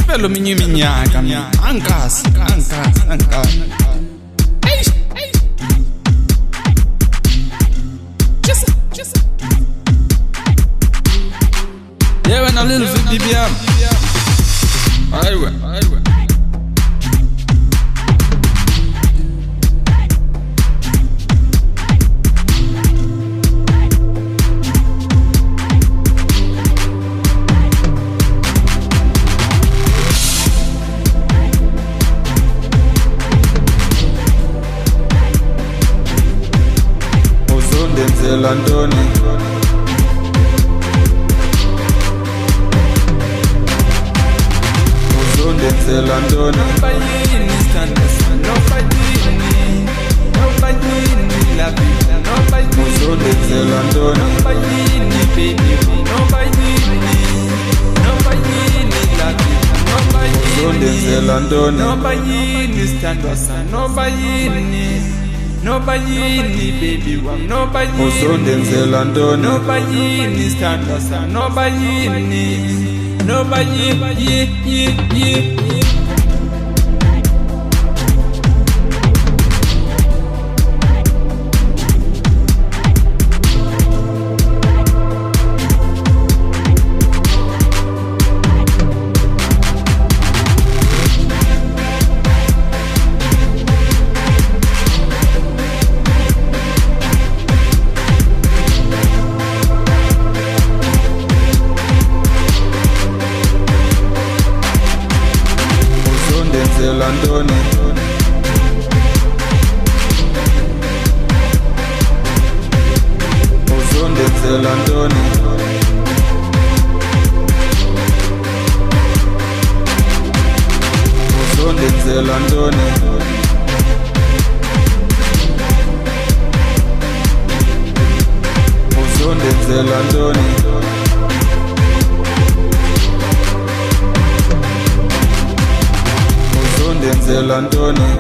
Velo minha minhaca, minha ancaça. Yeah, when a little 50 BPM. Highway. Denzel Antoni Denzel Antoni Nobody stand us, nobody la vida, nobody Denzel Antoni baby, nobody la vida, nobody Denzel Antoni nobody stand us, nobody baby, nobody Denzel Antoni nobody stand us, nobody yeah. Denzel Antoni Denzel Antoni Denzel Antoni Denzel Antoni Denzel Antoni